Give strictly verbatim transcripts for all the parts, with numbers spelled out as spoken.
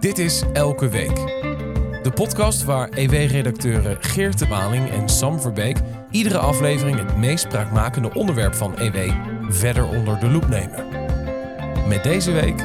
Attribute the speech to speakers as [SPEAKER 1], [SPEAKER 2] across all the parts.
[SPEAKER 1] Dit is Elke Week. De podcast waar E W-redacteuren Geert de Waling en Sam Verbeek iedere aflevering het meest spraakmakende onderwerp van E W verder onder de loep nemen. Met deze week...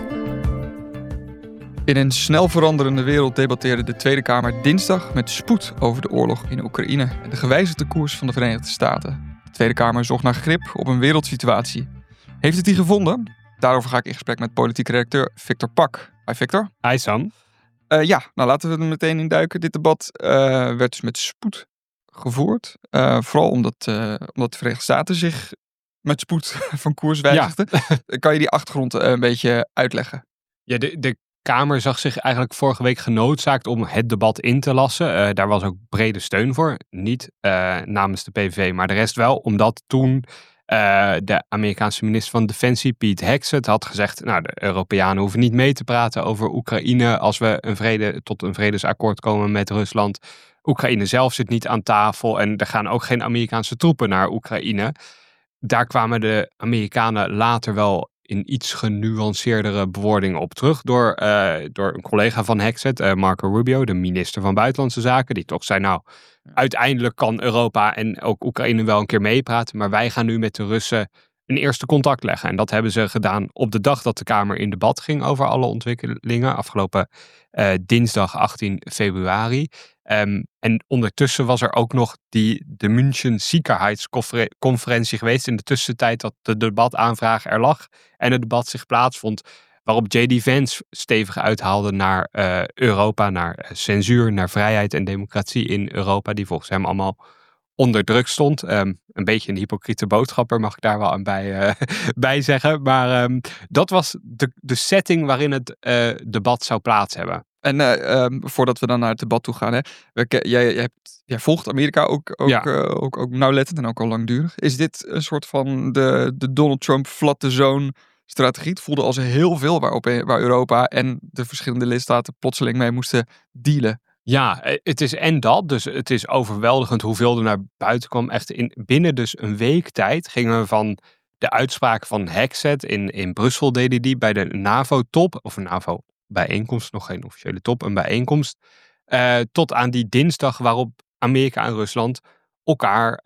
[SPEAKER 2] In een snel veranderende wereld debatteerde de Tweede Kamer dinsdag met spoed over de oorlog in Oekraïne en de gewijzigde koers van de Verenigde Staten. De Tweede Kamer zocht naar grip op een wereldsituatie. Heeft het die gevonden? Daarover ga ik in gesprek met politiek redacteur Victor Pak. Hi Victor.
[SPEAKER 3] Hi Sam.
[SPEAKER 2] Uh, ja, nou laten we er meteen in duiken. Dit debat uh, werd dus met spoed gevoerd. Uh, vooral omdat, uh, omdat de Verenigde Staten zich met spoed van koers wijzigden. Ja. Kan je die achtergrond uh, een beetje uitleggen?
[SPEAKER 3] Ja, de, de Kamer zag zich eigenlijk vorige week genoodzaakt om het debat in te lassen. Uh, daar was ook brede steun voor. Niet uh, namens de P V V, maar de rest wel. Omdat toen uh, de Amerikaanse minister van Defensie, Pete Hegseth, had gezegd... nou, de Europeanen hoeven niet mee te praten over Oekraïne als we een vrede, tot een vredesakkoord komen met Rusland. Oekraïne zelf zit niet aan tafel en er gaan ook geen Amerikaanse troepen naar Oekraïne. Daar kwamen de Amerikanen later wel in iets genuanceerdere bewoordingen op terug door, uh, door een collega van Hegseth, uh, Marco Rubio, de minister van Buitenlandse Zaken, die toch zei, nou, uiteindelijk kan Europa en ook Oekraïne wel een keer meepraten, maar wij gaan nu met de Russen een eerste contact leggen. En dat hebben ze gedaan op de dag dat de Kamer in debat ging over alle ontwikkelingen, afgelopen uh, dinsdag achttien februari. Um, en ondertussen was er ook nog die, de München Sicherheitsconferentie geweest in de tussentijd dat de debataanvraag er lag en het debat zich plaatsvond, waarop J D Vance stevig uithaalde naar uh, Europa, naar uh, censuur, naar vrijheid en democratie in Europa, die volgens hem allemaal onder druk stond. Um, een beetje een hypocriete boodschapper, mag ik daar wel aan bij, uh, bij zeggen. Maar um, dat was de, de setting waarin het uh, debat zou plaats hebben.
[SPEAKER 2] En uh, um, voordat we dan naar het debat toe gaan, hè, jij, jij, jij, hebt, jij volgt Amerika ook, ook, ja. uh, ook, ook nauwlettend en ook al langdurig. Is dit een soort van de, de Donald Trump flat the zone strategie? Het voelde als heel veel waarop, waar Europa en de verschillende lidstaten plotseling mee moesten dealen.
[SPEAKER 3] Ja, het is en dat. Dus het is overweldigend hoeveel er naar buiten kwam. Echt in, binnen dus een week tijd gingen we van de uitspraak van Hegseth in, in Brussel deden die bij de NAVO-top, of een NAVO-bijeenkomst, nog geen officiële top, een bijeenkomst, uh, tot aan die dinsdag waarop Amerika en Rusland elkaar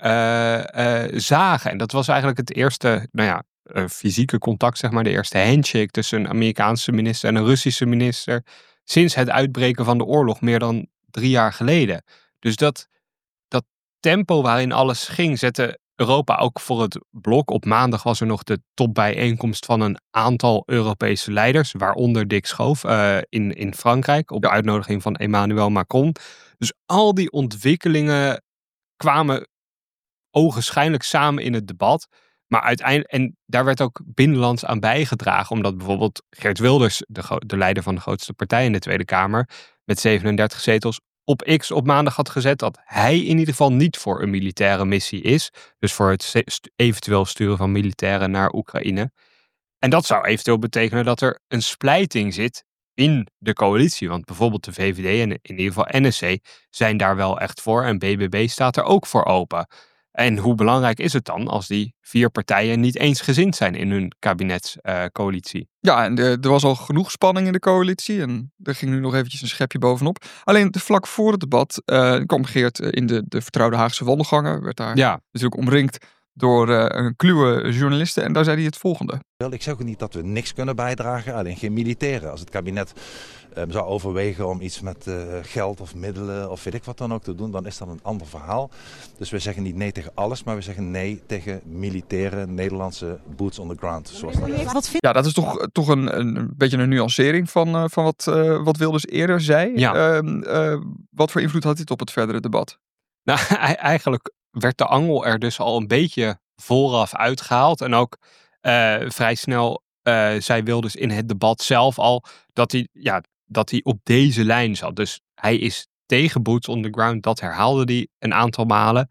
[SPEAKER 3] uh, uh, zagen. En dat was eigenlijk het eerste, nou ja, uh, fysieke contact, zeg maar, de eerste handshake tussen een Amerikaanse minister en een Russische minister sinds het uitbreken van de oorlog meer dan drie jaar geleden. Dus dat, dat tempo waarin alles ging, zette Europa ook voor het blok. Op maandag was er nog de topbijeenkomst van een aantal Europese leiders, waaronder Dick Schoof uh, in, in Frankrijk, op de uitnodiging van Emmanuel Macron. Dus al die ontwikkelingen kwamen ogenschijnlijk samen in het debat. Maar uiteindelijk, en daar werd ook binnenlands aan bijgedragen, omdat bijvoorbeeld Geert Wilders, de, de leider van de grootste partij in de Tweede Kamer, met zevenendertig zetels, op X op maandag had gezet dat hij in ieder geval niet voor een militaire missie is. Dus voor het st- eventueel sturen van militairen naar Oekraïne. En dat zou eventueel betekenen dat er een splijting zit in de coalitie. Want bijvoorbeeld de V V D en in ieder geval N S C zijn daar wel echt voor. En B B B staat er ook voor open. En hoe belangrijk is het dan als die vier partijen niet eensgezind zijn in hun kabinetscoalitie? Uh,
[SPEAKER 2] ja, en de, er was al genoeg spanning in de coalitie en er ging nu nog eventjes een schepje bovenop. Alleen de vlak voor het debat uh, kwam Geert in de, de vertrouwde Haagse wandelgangen, werd daar ja. natuurlijk omringd door uh, een kluwe journalisten en daar zei hij het volgende.
[SPEAKER 4] Ik zeg ook niet dat we niks kunnen bijdragen, alleen geen militairen. Als het kabinet uh, zou overwegen om iets met uh, geld of middelen of weet ik wat dan ook te doen, dan is dat een ander verhaal. Dus we zeggen niet nee tegen alles, maar we zeggen nee tegen militaire Nederlandse boots on the ground. Zoals dat.
[SPEAKER 2] Ja, dat is toch, toch een, een beetje een nuancering van, uh, van wat, uh, wat Wilders eerder zei.
[SPEAKER 3] Ja.
[SPEAKER 2] Uh, uh, wat voor invloed had dit op het verdere debat?
[SPEAKER 3] Nou, eigenlijk werd de angel er dus al een beetje vooraf uitgehaald. En ook uh, vrij snel uh, zei Wilders in het debat zelf al dat hij, ja, dat hij op deze lijn zat. Dus hij is tegen boots on the ground. Dat herhaalde hij een aantal malen.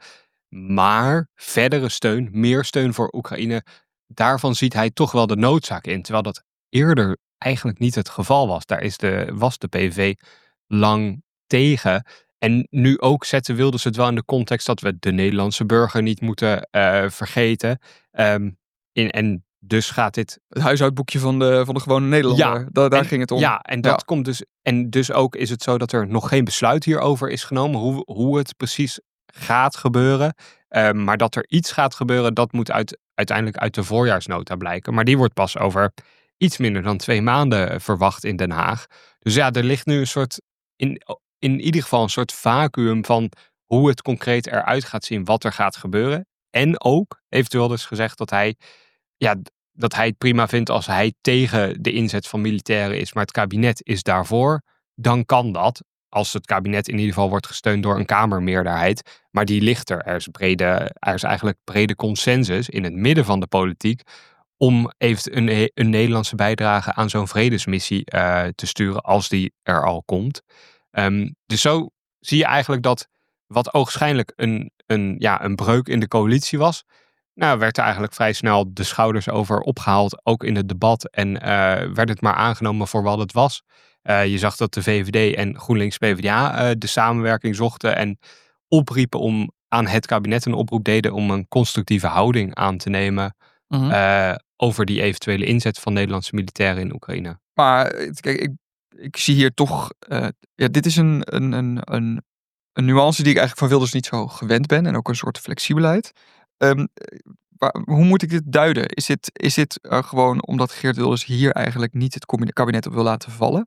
[SPEAKER 3] Maar verdere steun, meer steun voor Oekraïne, daarvan ziet hij toch wel de noodzaak in. Terwijl dat eerder eigenlijk niet het geval was. Daar is de, was de P V V lang tegen. En nu ook zetten Wilders het wel in de context dat we de Nederlandse burger niet moeten uh, vergeten. Um, in, en Dus gaat dit...
[SPEAKER 2] Het huishoudboekje van de, van de gewone Nederlander.
[SPEAKER 3] Ja,
[SPEAKER 2] Da- daar
[SPEAKER 3] en,
[SPEAKER 2] ging het om.
[SPEAKER 3] Ja, en dat
[SPEAKER 2] Ja.
[SPEAKER 3] komt dus. En dus ook is het zo dat er nog geen besluit hierover is genomen. Hoe, hoe het precies gaat gebeuren. Uh, maar dat er iets gaat gebeuren, dat moet uit, uiteindelijk uit de voorjaarsnota blijken. Maar die wordt pas over iets minder dan twee maanden verwacht in Den Haag. Dus ja, er ligt nu een soort, in, in ieder geval een soort vacuüm van hoe het concreet eruit gaat zien, wat er gaat gebeuren. En ook, eventueel dus gezegd dat hij, ja, dat hij het prima vindt als hij tegen de inzet van militairen is, maar het kabinet is daarvoor, dan kan dat. Als het kabinet in ieder geval wordt gesteund door een kamermeerderheid. Maar die ligt er. Er is, brede, er is eigenlijk brede consensus in het midden van de politiek om even een, een Nederlandse bijdrage aan zo'n vredesmissie uh, te sturen als die er al komt. Um, dus zo zie je eigenlijk dat wat ogenschijnlijk een, een, ja, een breuk in de coalitie was, nou, werd er eigenlijk vrij snel de schouders over opgehaald, ook in het debat. En uh, werd het maar aangenomen voor wat het was. Uh, je zag dat de V V D en GroenLinks P v d A uh, de samenwerking zochten en opriepen om aan het kabinet een oproep deden om een constructieve houding aan te nemen uh-huh. uh, over die eventuele inzet van Nederlandse militairen in Oekraïne.
[SPEAKER 2] Maar kijk, ik, ik zie hier toch, uh, ja, dit is een, een, een, een, een nuance die ik eigenlijk van Wilders niet zo gewend ben en ook een soort flexibelheid. Um, waar, hoe moet ik dit duiden? Is dit, is dit uh, gewoon omdat Geert Wilders hier eigenlijk niet het kabinet op wil laten vallen?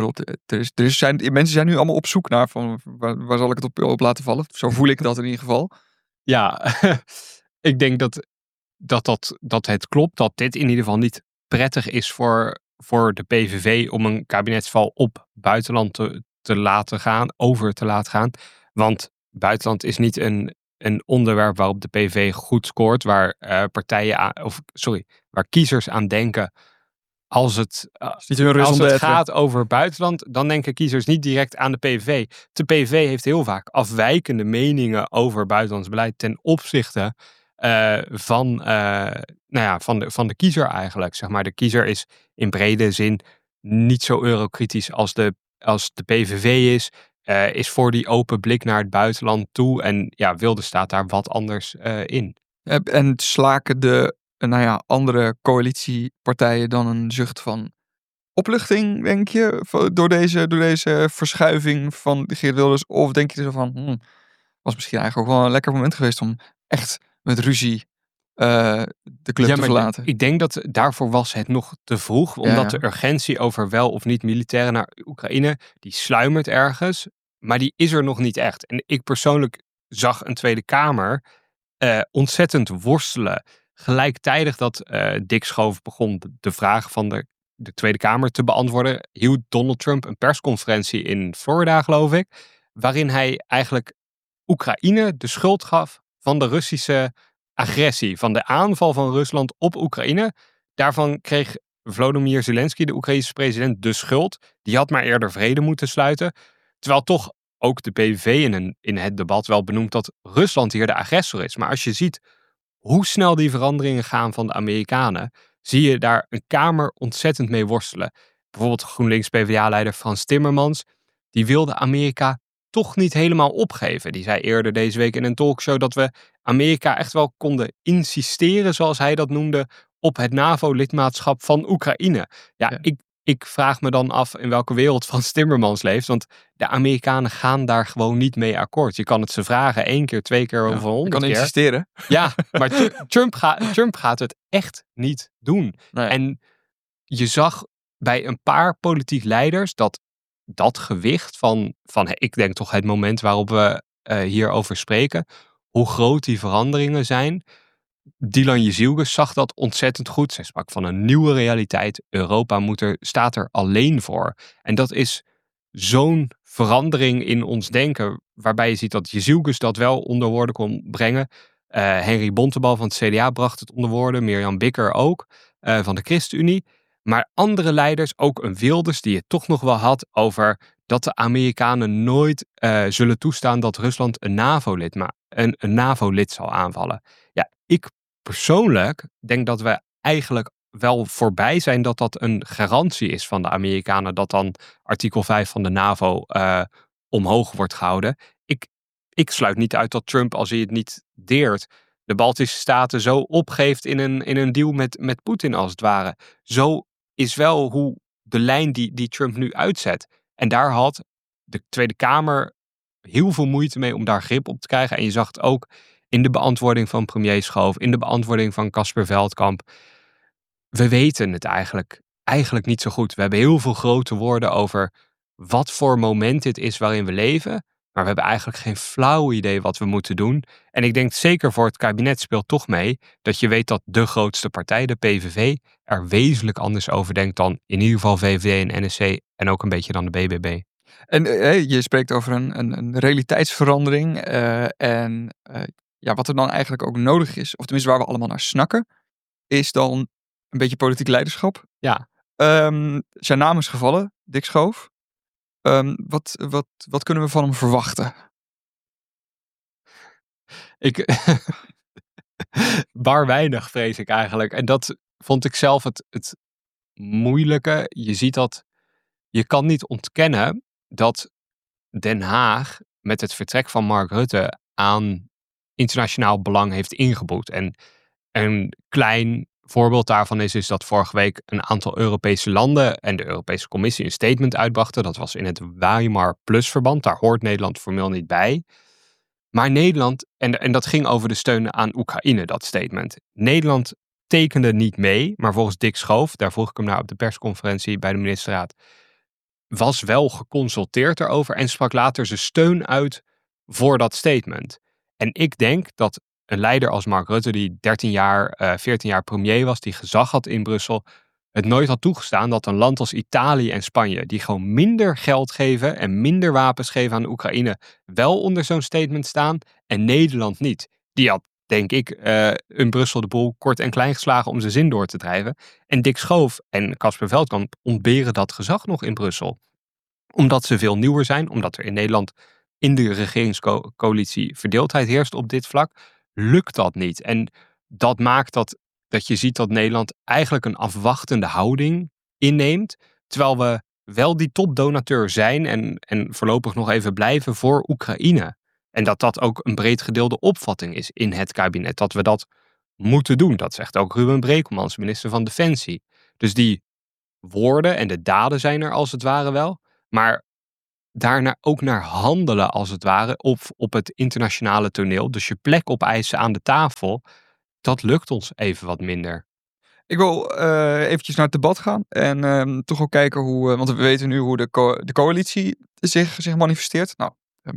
[SPEAKER 2] Er, is, er is zijn, mensen zijn nu allemaal op zoek naar van waar, waar zal ik het op, op laten vallen? Zo voel ik dat in ieder geval.
[SPEAKER 3] Ja, ik denk dat, dat, dat, dat het klopt dat dit in ieder geval niet prettig is voor, voor de P V V om een kabinetsval op buitenland te, te laten gaan, over te laten gaan. Want buitenland is niet een, een onderwerp waarop de P V V goed scoort, waar uh, partijen aan, of sorry, waar kiezers aan denken. Als het, uh, als het gaat over buitenland, dan denken kiezers niet direct aan de P V V. De P V V heeft heel vaak afwijkende meningen over buitenlands beleid ten opzichte uh, van, uh, nou ja, van, de, van de kiezer eigenlijk. Zeg maar, de kiezer is in brede zin niet zo eurokritisch als de, als de P V V is. Uh, is voor die open blik naar het buitenland toe. En ja, Wilders staat daar wat anders uh, in.
[SPEAKER 2] En slaken de nou ja, andere coalitiepartijen dan een zucht van opluchting, denk je, door deze, door deze verschuiving van Geert Wilders? Of denk je er zo van, hmm, was misschien eigenlijk ook wel een lekker moment geweest om echt met ruzie uh, de club
[SPEAKER 3] ja,
[SPEAKER 2] te verlaten?
[SPEAKER 3] Ik denk dat daarvoor was het nog te vroeg, omdat ja. de urgentie over wel of niet militairen naar Oekraïne, die sluimert ergens, maar die is er nog niet echt. En ik persoonlijk zag een Tweede Kamer uh, ontzettend worstelen. Gelijktijdig dat uh, Dick Schoof begon de vragen van de, de Tweede Kamer te beantwoorden, hield Donald Trump een persconferentie in Florida, geloof ik, waarin hij eigenlijk Oekraïne de schuld gaf van de Russische agressie, van de aanval van Rusland op Oekraïne. Daarvan kreeg Volodymyr Zelensky, de Oekraïnse president, de schuld. Die had maar eerder vrede moeten sluiten. Terwijl toch ook de P V V in, een, in het debat wel benoemt dat Rusland hier de agressor is. Maar als je ziet hoe snel die veranderingen gaan van de Amerikanen, zie je daar een Kamer ontzettend mee worstelen. Bijvoorbeeld GroenLinks P v d A-leider Frans Timmermans, die wilde Amerika toch niet helemaal opgeven. Die zei eerder deze week in een talkshow dat we Amerika echt wel konden insisteren, zoals hij dat noemde, op het NAVO-lidmaatschap van Oekraïne. Ja, ja. Ik, ik vraag me dan af in welke wereld Frans Timmermans leeft, want de Amerikanen gaan daar gewoon niet mee akkoord. Je kan het ze vragen één keer, twee keer of honderd keer.
[SPEAKER 2] Je kan insisteren.
[SPEAKER 3] Ja, maar Trump, ga, Trump gaat het echt niet doen. Nee. En je zag bij een paar politiek leiders dat dat gewicht van, van, ik denk toch het moment waarop we uh, hierover spreken, hoe groot die veranderingen zijn. Dylan Jezielges zag dat ontzettend goed. Zij sprak van een nieuwe realiteit. Europa moet er, staat er alleen voor. En dat is zo'n verandering in ons denken, waarbij je ziet dat Jezielges dat wel onder woorden kon brengen. Uh, Henry Bontebal van het C D A bracht het onder woorden. Mirjam Bikker ook, uh, van de ChristenUnie. Maar andere leiders, ook een Wilders, die het toch nog wel had over dat de Amerikanen nooit uh, zullen toestaan dat Rusland een NAVO-lid, ma- een, een NAVO-lid zal aanvallen. Ja, ik persoonlijk denk dat we eigenlijk wel voorbij zijn dat dat een garantie is van de Amerikanen, dat dan artikel vijf van de NAVO uh, omhoog wordt gehouden. Ik, ik sluit niet uit dat Trump, als hij het niet deert, de Baltische Staten zo opgeeft in een, in een deal met, met Poetin als het ware. Zo is wel hoe de lijn die, die Trump nu uitzet. En daar had de Tweede Kamer heel veel moeite mee om daar grip op te krijgen. En je zag het ook in de beantwoording van premier Schoof, in de beantwoording van Casper Veldkamp. We weten het eigenlijk, eigenlijk niet zo goed. We hebben heel veel grote woorden over wat voor moment dit is waarin we leven. Maar we hebben eigenlijk geen flauw idee wat we moeten doen. En ik denk zeker voor het kabinet speelt toch mee dat je weet dat de grootste partij, de P V V, er wezenlijk anders over denkt dan in ieder geval V V D en N S C en ook een beetje dan de B B B.
[SPEAKER 2] En uh, je spreekt over een, een, een realiteitsverandering. Uh, en uh, ja, wat er dan eigenlijk ook nodig is, of tenminste waar we allemaal naar snakken, is dan een beetje politiek leiderschap.
[SPEAKER 3] Ja.
[SPEAKER 2] Um, zijn naam is gevallen, Dick Schoof. Um, wat, wat, wat kunnen we van hem verwachten?
[SPEAKER 3] Ik bar weinig, vrees ik eigenlijk. En dat vond ik zelf het, het moeilijke. Je ziet dat, je kan niet ontkennen dat Den Haag met het vertrek van Mark Rutte aan internationaal belang heeft ingeboet. En een klein voorbeeld daarvan is, is dat vorige week een aantal Europese landen en de Europese Commissie een statement uitbrachten. Dat was in het Weimar Plus verband. Daar hoort Nederland formeel niet bij. Maar Nederland, en, en dat ging over de steun aan Oekraïne, dat statement. Nederland tekende niet mee, maar volgens Dick Schoof, daar vroeg ik hem naar op de persconferentie bij de ministerraad, was wel geconsulteerd erover en sprak later zijn steun uit voor dat statement. En ik denk dat een leider als Mark Rutte, die dertien jaar, uh, veertien jaar premier was, die gezag had in Brussel, het nooit had toegestaan dat een land als Italië en Spanje, die gewoon minder geld geven en minder wapens geven aan Oekraïne, wel onder zo'n statement staan en Nederland niet. Die had, denk ik, uh, in Brussel de boel kort en klein geslagen om zijn zin door te drijven. En Dick Schoof en Casper Veldkamp ontberen dat gezag nog in Brussel. Omdat ze veel nieuwer zijn, omdat er in Nederland in de regeringscoalitie verdeeldheid heerst op dit vlak, lukt dat niet. En dat maakt dat, dat je ziet dat Nederland eigenlijk een afwachtende houding inneemt, terwijl we wel die topdonateur zijn en, en voorlopig nog even blijven voor Oekraïne. En dat dat ook een breed gedeelde opvatting is in het kabinet, dat we dat moeten doen. Dat zegt ook Ruben Brekelmans, minister van Defensie. Dus die woorden en de daden zijn er als het ware wel, maar daarna ook naar handelen als het ware op, op het internationale toneel. Dus je plek opeisen aan de tafel, dat lukt ons even wat minder.
[SPEAKER 2] Ik wil uh, eventjes naar het debat gaan en uh, toch ook kijken hoe, uh, want we weten nu hoe de, co- de coalitie zich, zich manifesteert. Nou, uh,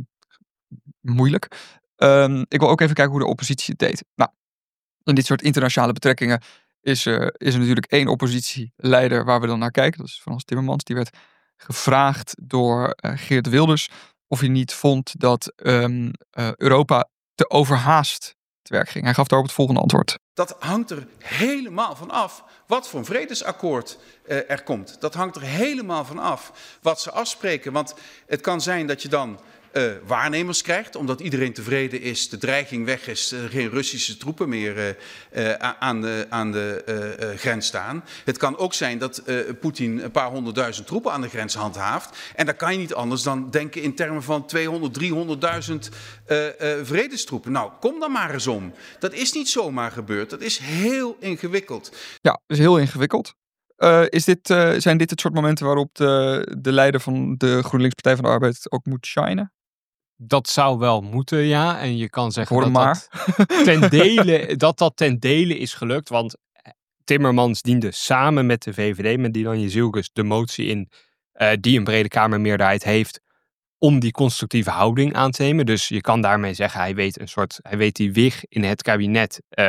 [SPEAKER 2] moeilijk. Uh, ik wil ook even kijken hoe de oppositie het deed. Nou, in dit soort internationale betrekkingen is, uh, is er natuurlijk één oppositieleider waar we dan naar kijken. Dat is Frans Timmermans. Die werd gevraagd door uh, Geert Wilders of hij niet vond dat um, uh, Europa te overhaast te werk ging. Hij gaf daarop het volgende antwoord.
[SPEAKER 5] Dat hangt er helemaal van af wat voor een vredesakkoord uh, er komt. Dat hangt er helemaal van af wat ze afspreken. Want het kan zijn dat je dan uh, waarnemers krijgt, omdat iedereen tevreden is, de dreiging weg is, uh, geen Russische troepen meer uh, uh, aan de, aan de uh, uh, grens staan. Het kan ook zijn dat uh, Poetin een paar honderdduizend troepen aan de grens handhaaft. En dan kan je niet anders dan denken in termen van tweehonderd, driehonderdduizend uh, uh, vredestroepen. Nou, kom dan maar eens om. Dat is niet zomaar gebeurd. Dat is heel ingewikkeld.
[SPEAKER 2] Ja, dat is heel ingewikkeld. Uh, is dit, uh, zijn dit het soort momenten waarop de, de leider van de GroenLinks Partij van de Arbeid ook moet shinen?
[SPEAKER 3] Dat zou wel moeten, ja. En je kan zeggen
[SPEAKER 2] dat
[SPEAKER 3] dat dat, ten dele, dat dat ten dele is gelukt. Want Timmermans diende samen met de V V D, met Dylan Jezielkus, de motie in uh, die een brede kamermeerderheid heeft om die constructieve houding aan te nemen. Dus je kan daarmee zeggen, hij weet een soort, hij weet die wig in het kabinet uh,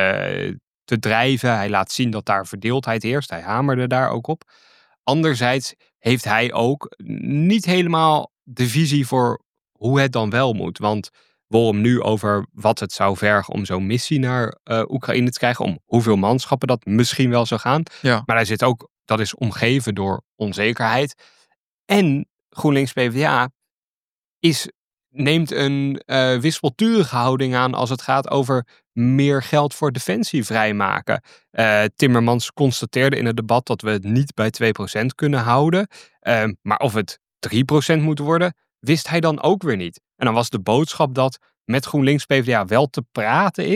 [SPEAKER 3] te drijven. Hij laat zien dat daar verdeeldheid heerst. Hij hamerde daar ook op. Anderzijds heeft hij ook niet helemaal de visie voor hoe het dan wel moet. Want we horen nu over wat het zou vergen om zo'n missie naar uh, Oekraïne te krijgen. Om hoeveel manschappen dat misschien wel zou gaan.
[SPEAKER 2] Ja.
[SPEAKER 3] Maar hij zit ook, dat is omgeven door onzekerheid. En GroenLinks P v d A is, neemt een uh, wispelturige houding aan als het gaat over meer geld voor defensie vrijmaken. Uh, Timmermans constateerde in het debat dat we het niet bij twee procent kunnen houden. Uh, maar of het drie procent moet worden, wist hij dan ook weer niet. En dan was de boodschap dat met GroenLinks P v d A wel te praten is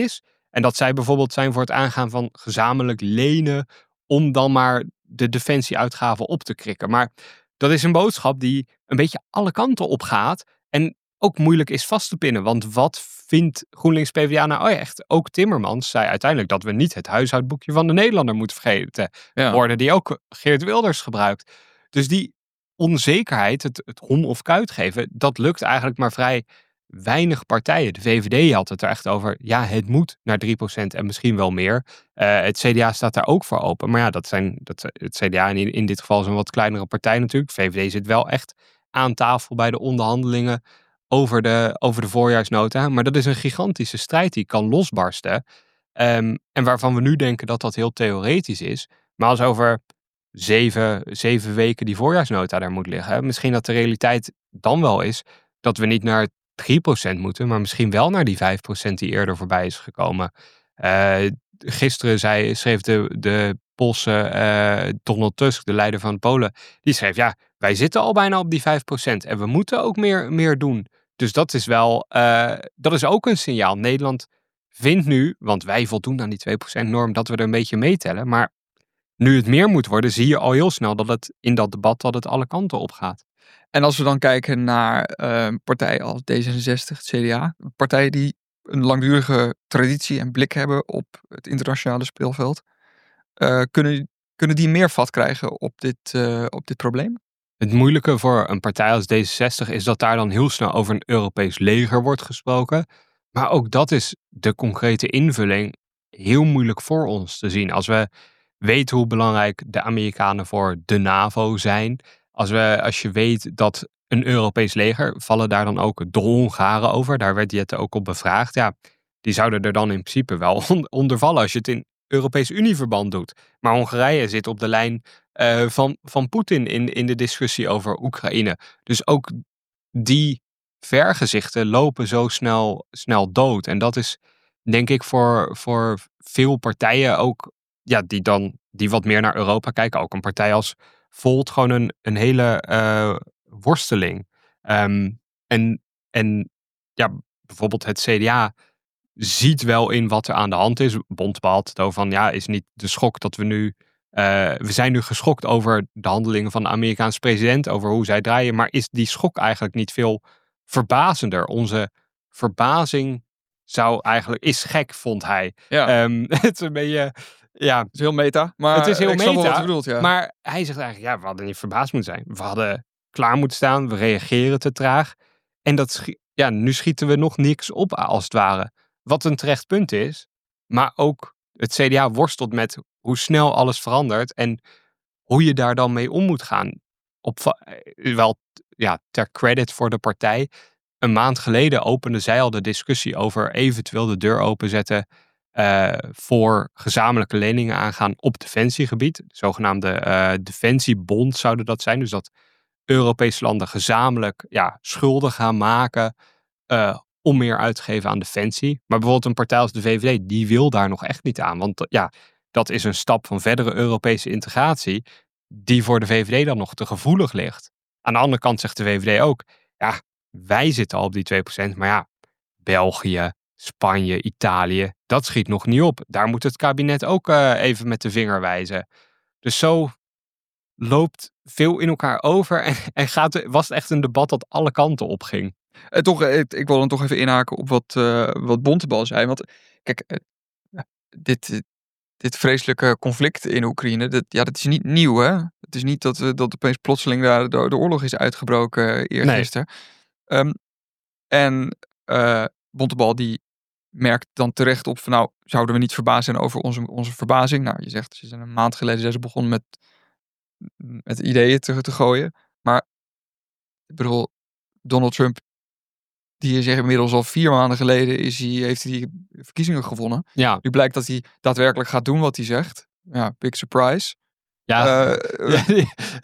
[SPEAKER 3] En dat zij bijvoorbeeld zijn voor het aangaan van gezamenlijk lenen om dan maar de defensieuitgaven op te krikken. Maar dat is een boodschap die een beetje alle kanten op gaat en ook moeilijk is vast te pinnen. Want wat vindt GroenLinks P v d A nou echt? Ook Timmermans zei uiteindelijk dat we niet het huishoudboekje van de Nederlander moeten vergeten.
[SPEAKER 2] Ja.
[SPEAKER 3] Woorden die ook Geert Wilders gebruikt. Dus die onzekerheid, het, het hom of kuit geven, dat lukt eigenlijk maar vrij weinig partijen. De V V D had het er echt over, ja, het moet naar drie procent en misschien wel meer. Uh, het C D A staat daar ook voor open. Maar ja, dat zijn, dat, het C D A in, in dit geval is een wat kleinere partij natuurlijk. V V D zit wel echt aan tafel bij de onderhandelingen over de, over de voorjaarsnota. Maar dat is een gigantische strijd die kan losbarsten. Um, en waarvan we nu denken dat dat heel theoretisch is. Maar als over zeven, zeven weken die voorjaarsnota daar moet liggen, misschien dat de realiteit dan wel is dat we niet naar drie procent moeten, maar misschien wel naar die vijf procent die eerder voorbij is gekomen. Uh, gisteren zei, schreef de, de Poolse uh, Donald Tusk, de leider van Polen, die schreef, ja, wij zitten al bijna op die vijf procent en we moeten ook meer, meer doen. Dus dat is wel, uh, dat is ook een signaal. Nederland vindt nu, want wij voldoen aan die twee procent norm, dat we er een beetje meetellen, maar nu het meer moet worden, zie je al heel snel dat het in dat debat dat het alle kanten op gaat.
[SPEAKER 2] En als we dan kijken naar uh, partijen als D zesenzestig, het C D A, partijen die een langdurige traditie en blik hebben op het internationale speelveld, uh, kunnen, kunnen die meer vat krijgen op dit, uh, op dit probleem?
[SPEAKER 3] Het moeilijke voor een partij als D zesenzestig is dat daar dan heel snel over een Europees leger wordt gesproken. Maar ook dat is de concrete invulling heel moeilijk voor ons te zien. Als we weten hoe belangrijk de Amerikanen voor de NAVO zijn, Als, we, als je weet dat een Europees leger, vallen daar dan ook de Hongaren over. Daar werd Jette ook op bevraagd. Ja, die zouden er dan in principe wel onder vallen als je het in Europees Unieverband doet. Maar Hongarije zit op de lijn uh, van, van Poetin in, in de discussie over Oekraïne. Dus ook die vergezichten lopen zo snel, snel dood. En dat is denk ik voor, voor veel partijen ook, ja, die dan die wat meer naar Europa kijken. Ook een partij als Volt gewoon een, een hele uh, worsteling. Um, en, en ja, bijvoorbeeld het C D A ziet wel in wat er aan de hand is. Bontebal had het over van, ja, is niet de schok dat we nu Uh, we zijn nu geschokt over de handelingen van de Amerikaanse president, over hoe zij draaien. Maar is die schok eigenlijk niet veel verbazender? Onze verbazing zou eigenlijk, is gek, vond hij.
[SPEAKER 2] Ja.
[SPEAKER 3] Um, het is een beetje, ja.
[SPEAKER 2] Het is heel meta, maar
[SPEAKER 3] het is heel
[SPEAKER 2] ik snap wel
[SPEAKER 3] meta,
[SPEAKER 2] wat je bedoelt, ja.
[SPEAKER 3] Maar hij zegt eigenlijk, ja, we hadden niet verbaasd moeten zijn. We hadden klaar moeten staan, we reageren te traag. En dat schi- ja, nu schieten we nog niks op, als het ware. Wat een terecht punt is, maar ook het C D A worstelt met hoe snel alles verandert en hoe je daar dan mee om moet gaan. Op, wel ja, ter credit voor de partij. Een maand geleden opende zij al de discussie over eventueel de deur openzetten uh, voor gezamenlijke leningen aangaan op defensiegebied. De zogenaamde uh, defensiebond zouden dat zijn. Dus dat Europese landen gezamenlijk ja, schulden gaan maken uh, om meer uit te geven aan defensie. Maar bijvoorbeeld een partij als de V V D, die wil daar nog echt niet aan. Want ja, dat is een stap van verdere Europese integratie die voor de V V D dan nog te gevoelig ligt. Aan de andere kant zegt de V V D ook, ja, wij zitten al op die twee procent, maar ja, België, Spanje, Italië, dat schiet nog niet op. Daar moet het kabinet ook uh, even met de vinger wijzen. Dus zo loopt veel in elkaar over en, en gaat, was het echt een debat dat alle kanten op ging.
[SPEAKER 2] En toch, ik, ik wil dan toch even inhaken op wat, uh, wat Bontebal zei. Want kijk, uh, dit, dit vreselijke conflict in Oekraïne, dat, ja, dat is niet nieuw, hè? Het is niet dat, uh, dat opeens plotseling daar de, de oorlog is uitgebroken uh, eergisteren. Nee. Um, en uh, Bontebal die merkt dan terecht op van, nou, zouden we niet verbaasd zijn over onze, onze verbazing? Nou, je zegt, ze zijn een maand geleden zijn ze begonnen met, met ideeën te, te gooien. Maar, ik bedoel, Donald Trump, die is inmiddels al vier maanden geleden is hij, heeft hij die verkiezingen gewonnen.
[SPEAKER 3] Ja.
[SPEAKER 2] Nu blijkt dat hij daadwerkelijk gaat doen wat hij zegt. Ja, big surprise.
[SPEAKER 3] Ja, uh,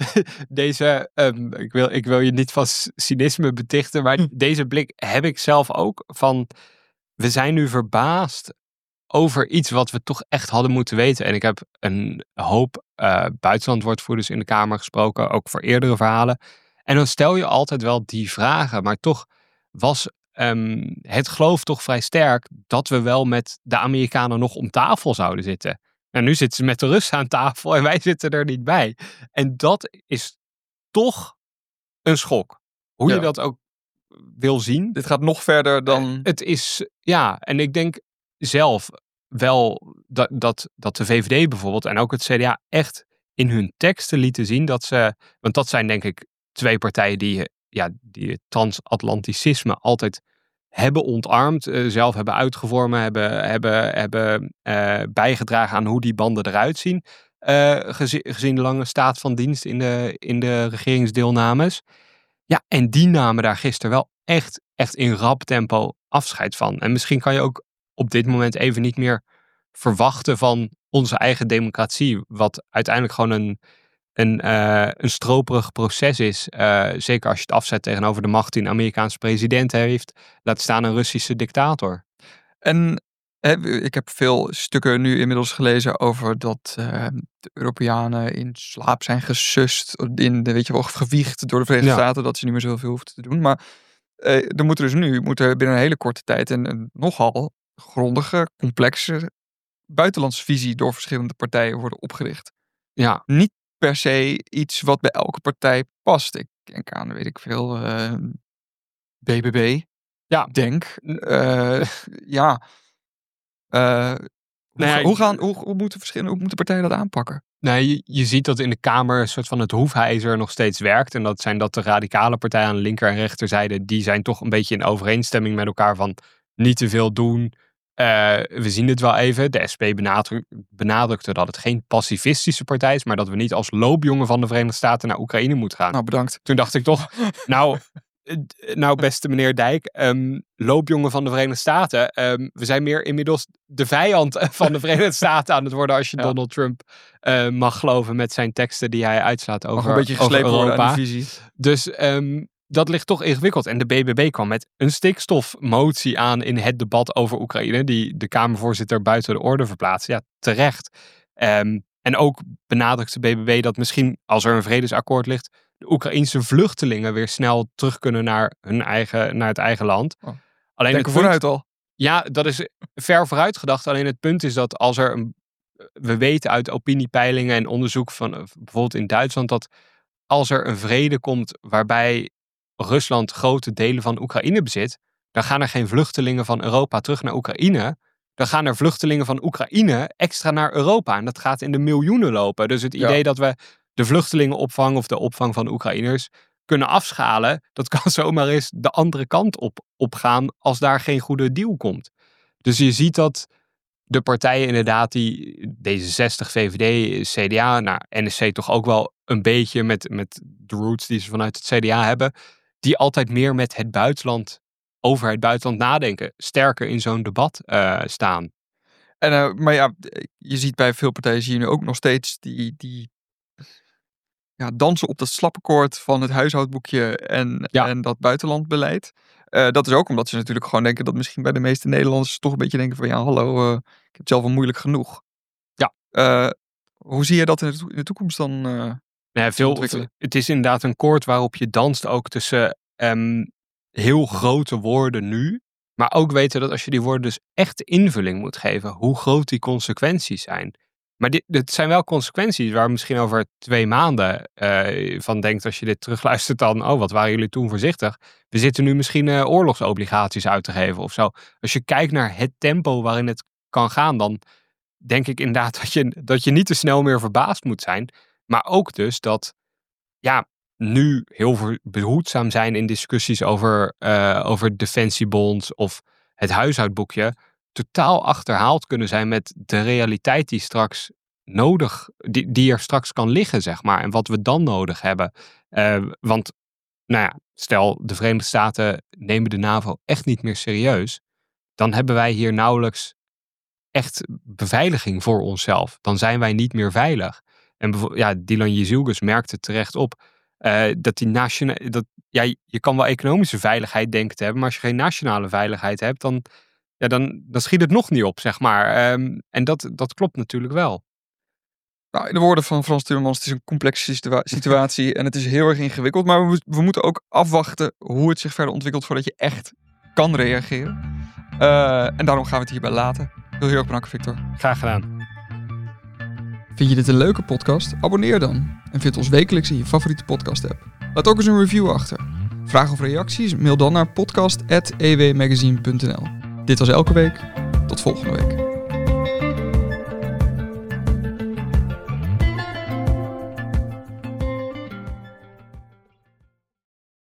[SPEAKER 3] deze, um, ik, wil, ik wil je niet van cynisme betichten, maar hm. deze blik heb ik zelf ook van, we zijn nu verbaasd over iets wat we toch echt hadden moeten weten. En ik heb een hoop uh, buitenlandwoordvoerders in de Kamer gesproken, ook voor eerdere verhalen. En dan stel je altijd wel die vragen, maar toch was um, het geloof toch vrij sterk dat we wel met de Amerikanen nog om tafel zouden zitten. Nou, nu zitten ze met de Russen aan tafel en wij zitten er niet bij. En dat is toch een schok. Hoe
[SPEAKER 2] Ja.
[SPEAKER 3] je dat ook wil zien.
[SPEAKER 2] Dit gaat nog verder dan...
[SPEAKER 3] Het is, ja, en ik denk zelf wel dat, dat, dat de V V D bijvoorbeeld en ook het C D A echt in hun teksten lieten zien dat ze, want dat zijn denk ik twee partijen die, ja, die het transatlanticisme altijd hebben ontarmd, uh, zelf hebben uitgevormd, hebben, hebben, hebben uh, bijgedragen aan hoe die banden eruit zien, uh, gezien, gezien de lange staat van dienst in de, in de regeringsdeelnames. Ja, en die namen daar gisteren wel echt, echt in rap tempo afscheid van. En misschien kan je ook op dit moment even niet meer verwachten van onze eigen democratie, wat uiteindelijk gewoon een, een, uh, een stroperig proces is. Uh, zeker als je het afzet tegenover de macht die een Amerikaanse president heeft, laat staan een Russische dictator.
[SPEAKER 2] En hè, ik heb veel stukken nu inmiddels gelezen over dat uh, de Europeanen in slaap zijn gesust, in de, weet je wel, gewiegd door de Verenigde ja. Staten, dat ze niet meer zoveel hoeven te doen. Maar uh, er moet dus nu, moet er binnen een hele korte tijd een, een nogal grondige, complexe buitenlandse visie door verschillende partijen worden opgericht.
[SPEAKER 3] Ja.
[SPEAKER 2] Niet per se iets wat bij elke partij past. Ik denk aan, weet ik veel, uh, B B B.
[SPEAKER 3] Ja.
[SPEAKER 2] Denk. Uh, ja. Uh, hoe,
[SPEAKER 3] nee,
[SPEAKER 2] hoe, gaan, hoe, hoe, moeten verschillende, hoe moeten partijen dat aanpakken?
[SPEAKER 3] Nee, je, je ziet dat in de Kamer een soort van het hoefijzer nog steeds werkt. En dat zijn dat de radicale partijen aan de linker- en rechterzijde, die zijn toch een beetje in overeenstemming met elkaar van niet te veel doen. Uh, we zien het wel even. De S P benadruk, benadrukte dat het geen pacifistische partij is, maar dat we niet als loopjongen van de Verenigde Staten naar Oekraïne moeten gaan.
[SPEAKER 2] Nou, bedankt.
[SPEAKER 3] Toen dacht ik toch, nou... Nou, beste meneer Dijk, um, loopjongen van de Verenigde Staten. Um, we zijn meer inmiddels de vijand van de Verenigde Staten aan het worden als je ja. Donald Trump uh, mag geloven met zijn teksten die hij uitslaat over,
[SPEAKER 2] mag een beetje gesleept
[SPEAKER 3] over Europa.
[SPEAKER 2] Worden aan die visie.
[SPEAKER 3] Dus um, dat ligt toch ingewikkeld. En de B B B kwam met een stikstofmotie aan in het debat over Oekraïne, die de Kamervoorzitter buiten de orde verplaatst. Ja, terecht. Um, en ook benadrukt de B B B dat misschien, als er een vredesakkoord ligt, de Oekraïense vluchtelingen weer snel terug kunnen naar hun eigen, naar het eigen land.
[SPEAKER 2] Oh.
[SPEAKER 3] Alleen
[SPEAKER 2] Denk
[SPEAKER 3] het
[SPEAKER 2] er
[SPEAKER 3] punt,
[SPEAKER 2] vooruit al.
[SPEAKER 3] Ja, dat is ver vooruit gedacht. Alleen het punt is dat als er een, we weten uit opiniepeilingen en onderzoek van bijvoorbeeld in Duitsland, dat als er een vrede komt waarbij Rusland grote delen van Oekraïne bezit, dan gaan er geen vluchtelingen van Europa terug naar Oekraïne. Dan gaan er vluchtelingen van Oekraïne extra naar Europa. En dat gaat in de miljoenen lopen. Dus het idee ja. dat we de vluchtelingenopvang of de opvang van Oekraïners kunnen afschalen, dat kan zomaar eens de andere kant op, op gaan als daar geen goede deal komt. Dus je ziet dat de partijen inderdaad, die D zesenzestig, V V D, C D A, nou N S C toch ook wel een beetje met, met de roots die ze vanuit het C D A hebben, die altijd meer met het buitenland, over het buitenland nadenken, sterker in zo'n debat uh, staan.
[SPEAKER 2] En, uh, maar ja, je ziet bij veel partijen zie je nu ook nog steeds die, die ja, dansen op dat slappenkoord van het huishoudboekje en, ja. en dat buitenlandbeleid. Uh, dat is ook omdat ze natuurlijk gewoon denken dat misschien bij de meeste Nederlanders toch een beetje denken van ja, hallo, uh, ik heb het zelf wel moeilijk genoeg.
[SPEAKER 3] Ja.
[SPEAKER 2] Uh, hoe zie je dat in de, to- in de toekomst dan uh,
[SPEAKER 3] nee, veel, ontwikkelen? Het is inderdaad een koord waarop je danst ook tussen um, heel grote woorden nu, maar ook weten dat als je die woorden dus echt invulling moet geven, hoe groot die consequenties zijn. Maar dit, dit zijn wel consequenties waar misschien over twee maanden uh, van denkt als je dit terugluistert dan, oh wat waren jullie toen voorzichtig. We zitten nu misschien uh, oorlogsobligaties uit te geven of zo. Als je kijkt naar het tempo waarin het kan gaan, dan denk ik inderdaad dat je, dat je niet te snel meer verbaasd moet zijn. Maar ook dus dat ja, nu heel behoedzaam zijn in discussies over, uh, over defensiebonds of het huishoudboekje totaal achterhaald kunnen zijn met de realiteit die straks nodig, die, die er straks kan liggen, zeg maar. En wat we dan nodig hebben. Uh, want, nou ja, stel de Verenigde Staten nemen de NAVO echt niet meer serieus. Dan hebben wij hier nauwelijks echt beveiliging voor onszelf. Dan zijn wij niet meer veilig. En bevo- ja, Dylan Jezielgus merkte terecht op uh, dat die nationale, dat ja, je kan wel economische veiligheid denken te hebben, maar als je geen nationale veiligheid hebt, dan Ja, dan, dan schiet het nog niet op, zeg maar. Um, en dat, dat klopt natuurlijk wel.
[SPEAKER 2] Nou, in de woorden van Frans Timmermans, het is een complexe situa- situatie en het is heel erg ingewikkeld. Maar we, we moeten ook afwachten hoe het zich verder ontwikkelt voordat je echt kan reageren. Uh, en daarom gaan we het hierbij laten. Heel, heel erg bedankt, Victor.
[SPEAKER 3] Graag gedaan.
[SPEAKER 2] Vind je dit een leuke podcast? Abonneer dan. En vind ons wekelijks in je favoriete podcast app. Laat ook eens een review achter. Vragen of reacties? Mail dan naar podcast at e w magazine punt n l. Dit was Elke Week. Tot volgende week.